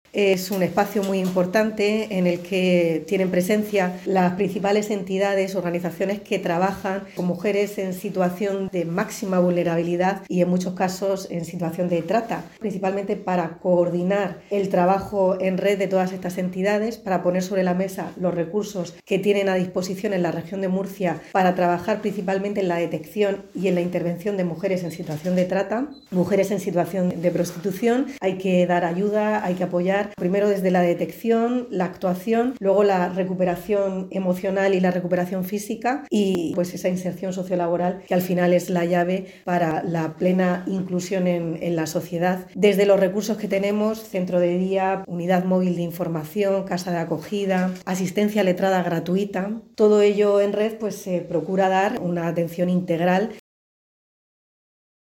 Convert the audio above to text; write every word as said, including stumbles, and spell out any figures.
Es un espacio muy importante en el que tienen presencia las principales entidades, organizaciones que trabajan con mujeres en situación de máxima vulnerabilidad y en muchos casos en situación de trata, principalmente para coordinar el trabajo en red de todas estas entidades, para poner sobre la mesa los recursos que tienen a disposición en la región de Murcia para trabajar principalmente en la detección y en la intervención de mujeres en situación de trata, mujeres en situación de prostitución. Hay que dar ayuda, hay que apoyar primero desde la detección, la actuación, luego la recuperación emocional y la recuperación física y pues esa inserción sociolaboral que al final es la llave para la plena inclusión en, en la sociedad. Desde los recursos que tenemos, centro de día, unidad móvil de información, casa de acogida, asistencia letrada gratuita, todo ello en red pues se procura dar una atención integral